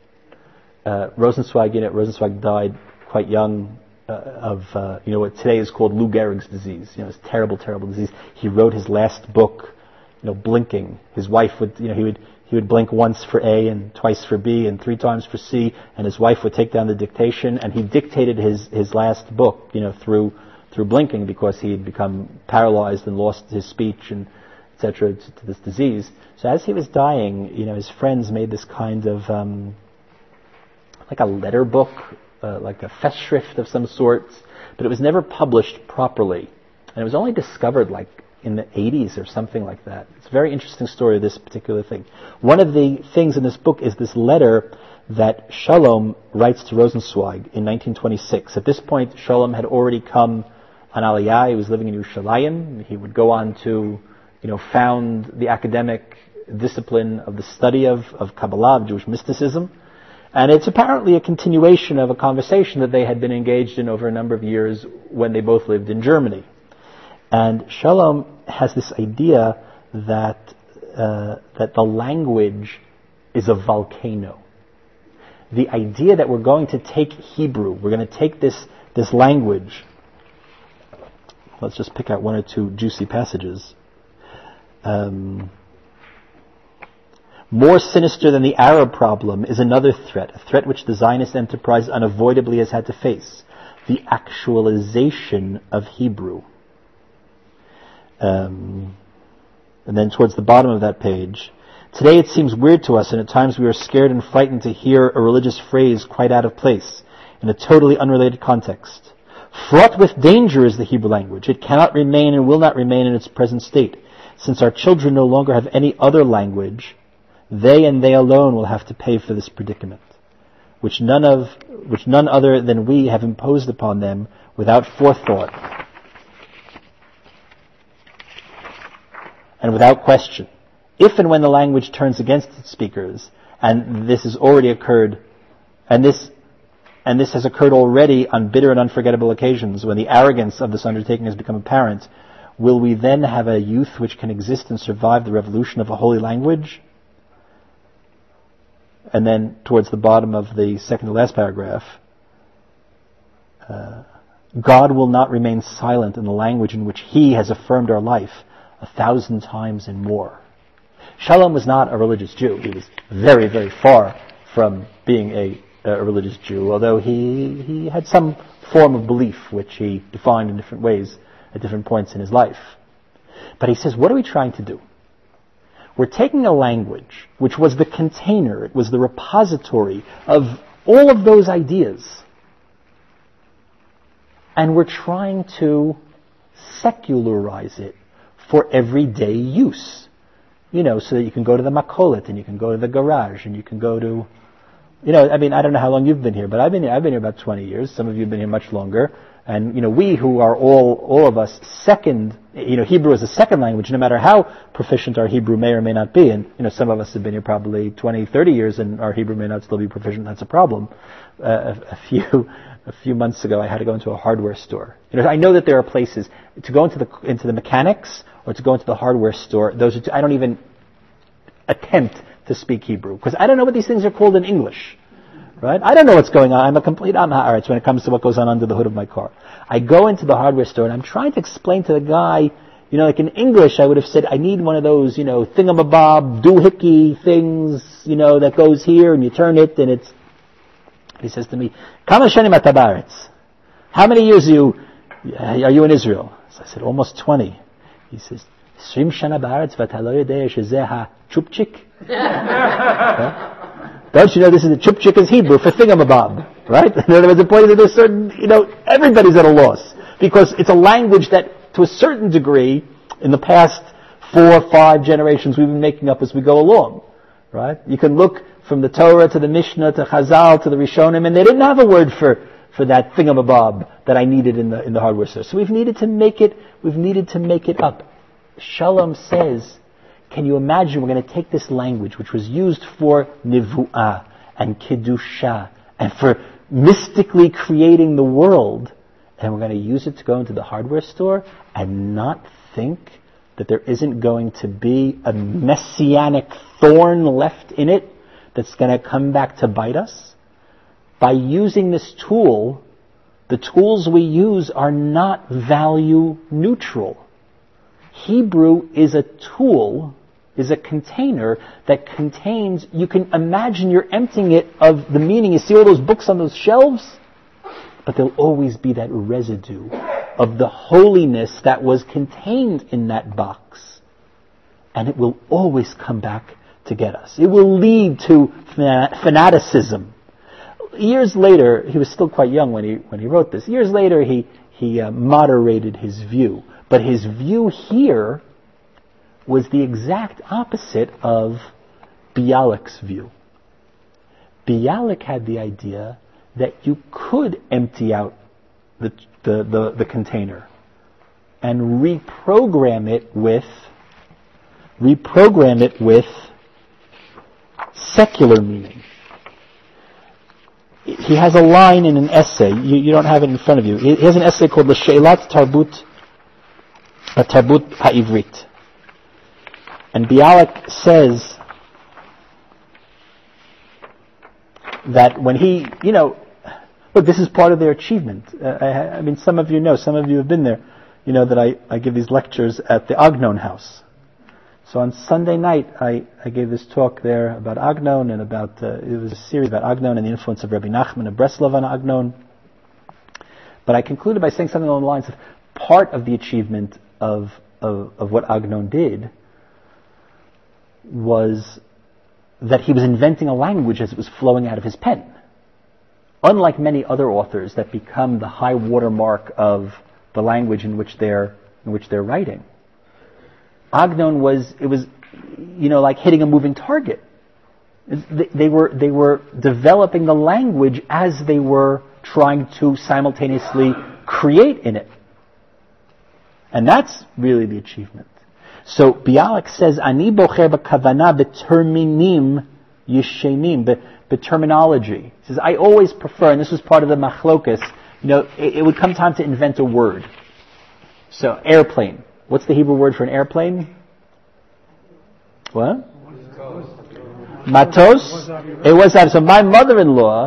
Rosenzweig died quite young of what today is called Lou Gehrig's disease. This terrible, terrible disease. He wrote his last book, blinking. His wife would, he would blink once for A and twice for B and 3 times for C, and his wife would take down the dictation, and he dictated his last book, through blinking, because he had become paralyzed and lost his speech and etc. to this disease. So as he was dying, his friends made this kind of like a letter book, like a Festschrift of some sort, but it was never published properly. And it was only discovered like in the 80s or something like that. It's a very interesting story of this particular thing. One of the things in this book is this letter that Shalom writes to Rosenzweig in 1926. At this point, Shalom had already come on Aliyah. He was living in Yerushalayim. He would go on to, found the academic discipline of the study of Kabbalah, of Jewish mysticism. And it's apparently a continuation of a conversation that they had been engaged in over a number of years when they both lived in Germany. And Shalom has this idea that the language is a volcano. The idea that we're going to take Hebrew, we're going to take this language. Let's just pick out 1 or 2 juicy passages. More sinister than the Arab problem is another threat, a threat which the Zionist enterprise unavoidably has had to face: the actualization of Hebrew. And then towards the bottom of that page, today it seems weird to us, and at times we are scared and frightened to hear a religious phrase quite out of place in a totally unrelated context. Fraught with danger is the Hebrew language. It cannot remain and will not remain in its present state. Since our children no longer have any other language, they and they alone will have to pay for this predicament, which none other than we have imposed upon them without forethought and without question, if and when the language turns against its speakers, and this has already occurred, and this has occurred already on bitter and unforgettable occasions when the arrogance of this undertaking has become apparent, will we then have a youth which can exist and survive the revolution of a holy language? And then towards the bottom of the second to last paragraph, God will not remain silent in the language in which He has affirmed our life 1,000 times and more. Shalom was not a religious Jew. He was very, very far from being a religious Jew, although he had some form of belief which he defined in different ways at different points in his life. But he says, what are we trying to do? We're taking a language which was the container, it was the repository of all of those ideas, and we're trying to secularize it for everyday use. So that you can go to the makolet, and you can go to the garage, and you can go to, I don't know how long you've been here, but I've been here about 20 years. Some of you have been here much longer. And, we who are all of us second, Hebrew is a second language, no matter how proficient our Hebrew may or may not be. And, some of us have been here probably 20, 30 years, and our Hebrew may not still be proficient. That's a problem. A few months ago, I had to go into a hardware store. I know that there are places to go into the mechanics or to go into the hardware store. Those are I don't even attempt to speak Hebrew because I don't know what these things are called in English. Right? I don't know what's going on. I'm a complete Am Haaretz when it comes to what goes on under the hood of my car. I go into the hardware store and I'm trying to explain to the guy, like in English I would have said, I need one of those, thingamabob, doohickey things, that goes here and you turn it and it's... He says to me, Kama shanim ata ba'aretz? How many years are you in Israel? So I said, almost 20. He says, 20 shana ba'aretz v'ata lo yodea shezeh ha-chupchik? Don't you know this is the chupchik is Hebrew for thingamabob, right? In other words, the point is that there's certain, everybody's at a loss. Because it's a language that, to a certain degree, in the past 4 or 5 generations, we've been making up as we go along, right? You can look from the Torah to the Mishnah to Chazal to the Rishonim, and they didn't have a word for that thingamabob that I needed in the hardware store. So we've needed to make it up. Shalom says, can you imagine we're going to take this language which was used for nivu'ah and kedusha and for mystically creating the world, and we're going to use it to go into the hardware store and not think that there isn't going to be a messianic thorn left in it that's going to come back to bite us? By using this tool, the tools we use are not value neutral. Hebrew is a tool, is a container that contains, you can imagine you're emptying it of the meaning. You see all those books on those shelves? But there'll always be that residue of the holiness that was contained in that box. And it will always come back to get us. It will lead to fanaticism. Years later, he was still quite young when he wrote this. Years later, he moderated his view. But his view here was the exact opposite of Bialik's view. Bialik had the idea that you could empty out the container and reprogram it with secular meaning. He has a line in an essay. You don't have it in front of you. He has an essay called L'She'elat Tarbut Ha'ivrit. And Bialik says that when he, look, this is part of their achievement. I mean, some of you have been there, that I give these lectures at the Agnon House. So on Sunday night, I gave this talk there about Agnon and about, it was a series about Agnon and the influence of Rabbi Nachman of Breslov on Agnon. But I concluded by saying something along the lines of part of the achievement of what Agnon did was that he was inventing a language as it was flowing out of his pen. Unlike many other authors that become the high watermark of the language in which they're writing. Agnon was like hitting a moving target. They were developing the language as they were trying to simultaneously create in it. And that's really the achievement. So Bialik says, Ani bocher b'kavana b'terminim yishenim, b'terminology. He says, I always prefer, and this was part of the machlokas, it would come time to invent a word. So, airplane. What's the Hebrew word for an airplane? What? Matos. It was so my mother-in-law,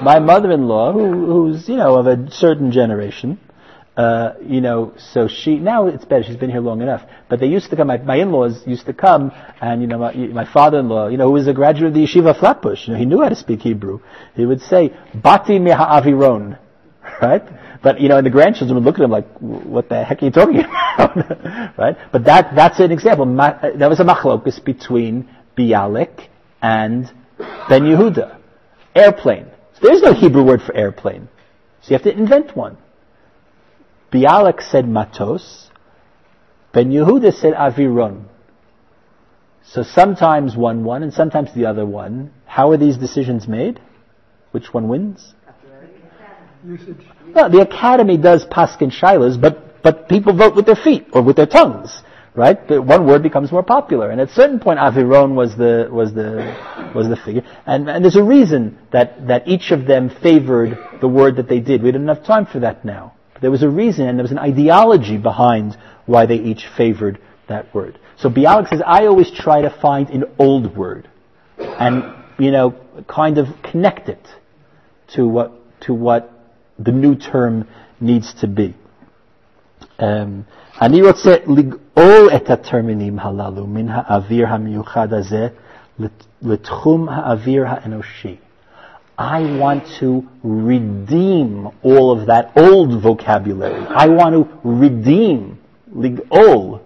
who's of a certain generation, so she, now it's better, she's been here long enough, but they used to come, my in-laws used to come, and my father-in-law, who was a graduate of the yeshiva Flatbush, he knew how to speak Hebrew. He would say, Bati meha'aviron, right? But, and the grandchildren would look at him like, what the heck are you talking about? Right? But that's an example. That was a machlokus between Bialik and Ben Yehuda. Airplane. So there's no Hebrew word for airplane. So you have to invent one. Bialik said matos. Ben Yehuda said aviron. So sometimes one won and sometimes the other one. How are these decisions made? Which one wins? Usage. No, the Academy does paskin shailas, but people vote with their feet or with their tongues, right? The one word becomes more popular, and at a certain point, aviron was the figure, and there's a reason that each of them favored the word that they did. We don't have time for that now. But there was a reason, and there was an ideology behind why they each favored that word. So Bialik says, I always try to find an old word, and kind of connect it to what the new term needs to be. אני רוצה לגאול את הטרמינים הללו מן האוויר המיוחד הזה לתחום האוויר האנושי. I want to redeem all of that old vocabulary. I want to redeem, lig'ol,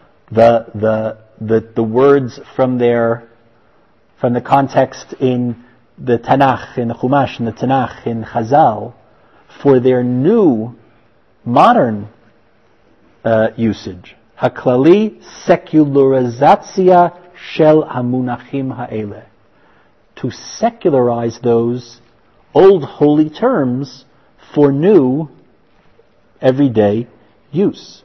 the words from the context in the Tanakh, in the Chumash, in the Tanakh, in Chazal, for their new, modern usage. Haklali secularizatsia shel hamunachim ha'ele. To secularize those old holy terms for new, everyday use.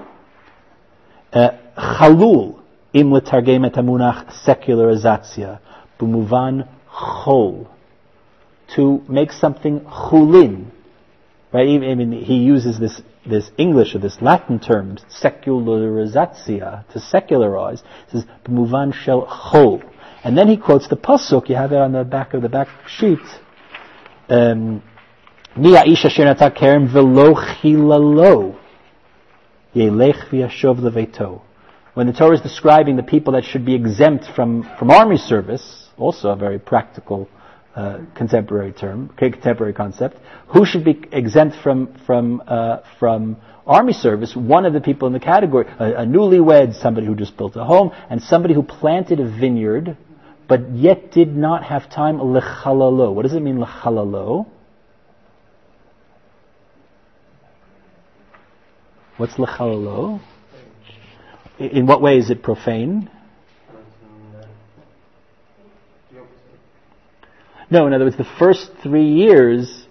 Chalul im letargem et hamunach secularizatsia b'muvan chol. To make something chulin. Right? He uses this English or this Latin term, secularizatsia, to secularize. He says, b'muvan shel chol. And then he quotes the pasuk, you have it on the back of the back sheet. Mi ha'ish asher nata kerem velo chilalo, yelech v'yashov leveito. When the Torah is describing the people that should be exempt from army service, also a very practical contemporary concept. Who should be exempt from army service? One of the people in the category, a newlywed, somebody who just built a home, and somebody who planted a vineyard, but yet did not have time lechalalo. What does it mean lechalalo? What's lechalalo? In what way is it profane? No, in other words, the first 3 years,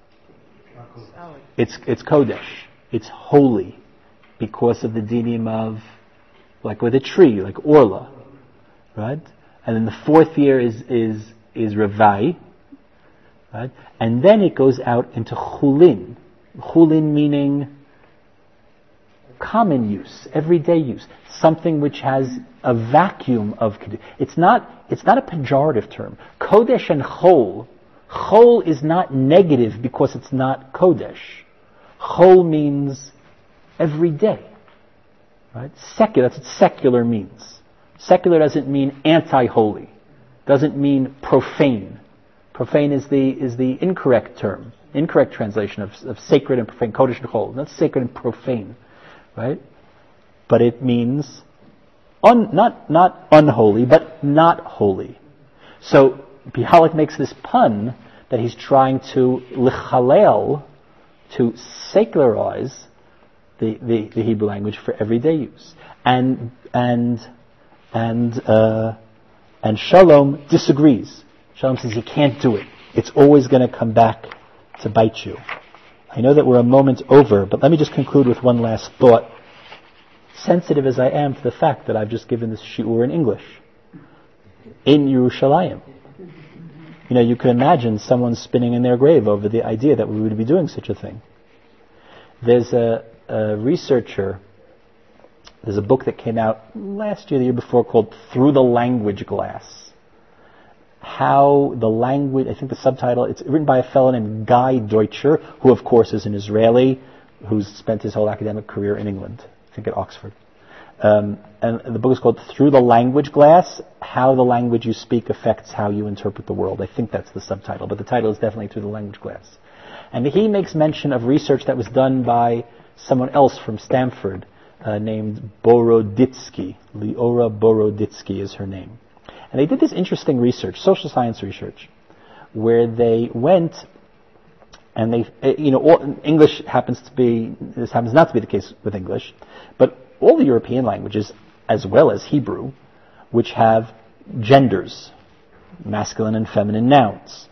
it's kodesh. It's holy because of the dinim of, like with a tree, like orla, right? And then the 4th year is revai, right? And then it goes out into chulin. Chulin meaning common use, everyday use, something which has a vacuum of. It's not a pejorative term. Kodesh and chol. Chol is not negative because it's not kodesh. Chol means everyday, right? Secular. That's what secular means. Secular doesn't mean anti-holy. Doesn't mean profane. Profane is the incorrect term, incorrect translation of sacred and profane. Kodesh and chol. Not sacred and profane. Right? But it means not unholy, but not holy. So Bialik makes this pun that he's trying to lichalel, to secularize the Hebrew language for everyday use. And Shalom disagrees. Shalom says you can't do it. It's always going to come back to bite you. I know that we're a moment over, but let me just conclude with one last thought. sensitive as I am to the fact that I've just given this shiur in English in Yerushalayim. You can imagine someone spinning in their grave over the idea that we would be doing such a thing. There's a researcher, there's a book that came out last year, the year before, called Through the Language Glass. How the language, I think the subtitle, it's written by a fellow named Guy Deutscher, who of course is an Israeli who's spent his whole academic career in England, I think at Oxford. And the book is called Through the Language Glass, How the Language You Speak Affects How You Interpret the World. I think that's the subtitle, but the title is definitely Through the Language Glass. And he makes mention of research that was done by someone else from Stanford named Boroditsky. Leora Boroditsky is her name. And they did this interesting research, social science research, where they went and they, English this happens not to be the case with English, but all the European languages, as well as Hebrew, which have genders, masculine and feminine nouns.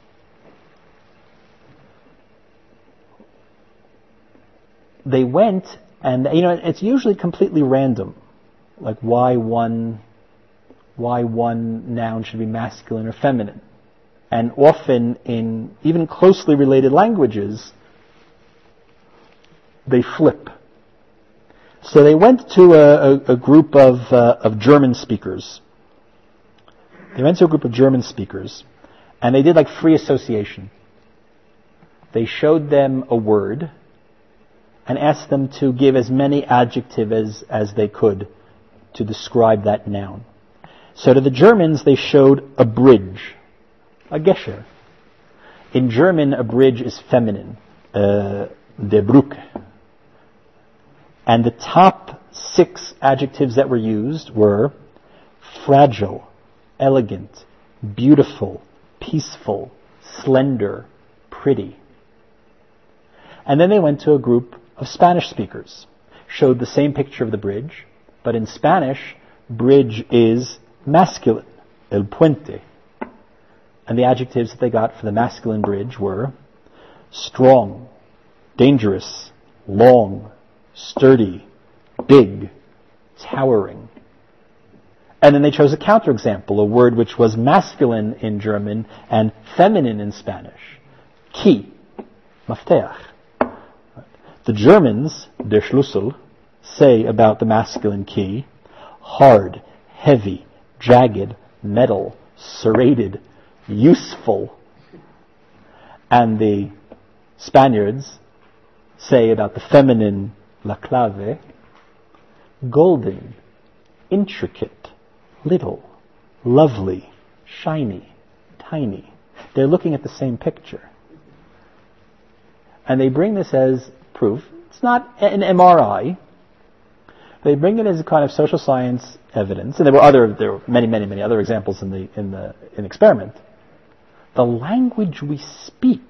They went, and it's usually completely random, like why one noun should be masculine or feminine. And often in even closely related languages, they flip. So they went to a group of German speakers. They went to a group of German speakers, and they did like free association. They showed them a word and asked them to give as many adjectives as they could to describe that noun. So to the Germans, they showed a bridge, a Gescher. In German, a bridge is feminine, der Brücke. And the top 6 adjectives that were used were fragile, elegant, beautiful, peaceful, slender, pretty. And then they went to a group of Spanish speakers, showed the same picture of the bridge, but in Spanish, bridge is masculine, el puente. And the adjectives that they got for the masculine bridge were strong, dangerous, long, sturdy, big, towering. And then they chose a counterexample, a word which was masculine in German and feminine in Spanish. Key, mafteach. The Germans, der Schlüssel, say about the masculine key, hard, heavy, jagged, metal, serrated, useful. And the Spaniards say about the feminine la clave, golden, intricate, little, lovely, shiny, tiny. They're looking at the same picture. And they bring this as proof. It's not an MRI. They bring it as a kind of social science evidence, and there were many other examples in the experiment. The language we speak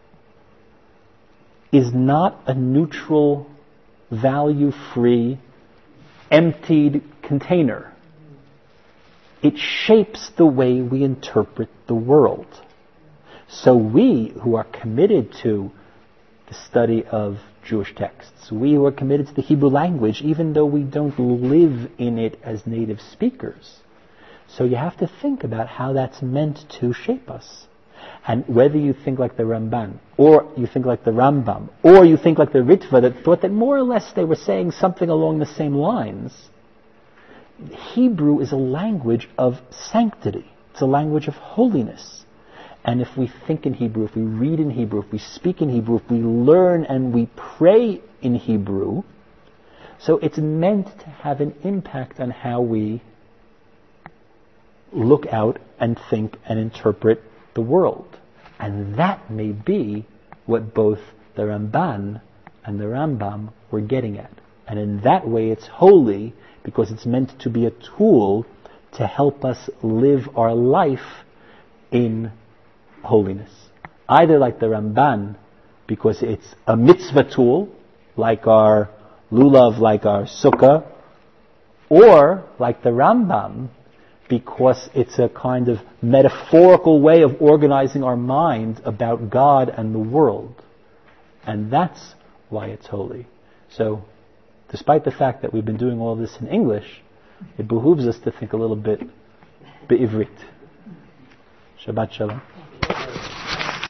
is not a neutral, value-free, emptied container. It shapes the way we interpret the world. So we, who are committed to the study of Jewish texts, we who are committed to the Hebrew language, even though we don't live in it as native speakers. So you have to think about how that's meant to shape us. And whether you think like the Ramban, or you think like the Rambam, or you think like the Ritva that thought that more or less they were saying something along the same lines, Hebrew is a language of sanctity. It's a language of holiness. And if we think in Hebrew, if we read in Hebrew, if we speak in Hebrew, if we learn and we pray in Hebrew, so it's meant to have an impact on how we look out and think and interpret the world. And that may be what both the Ramban and the Rambam were getting at. And in that way it's holy because it's meant to be a tool to help us live our life in holiness. Either like the Ramban, because it's a mitzvah tool, like our lulav, like our sukkah, or like the Rambam, because it's a kind of metaphorical way of organizing our mind about God and the world. And that's why it's holy. So despite the fact that we've been doing all this in English, it behooves us to think a little bit be'ivrit. Shabbat Shalom.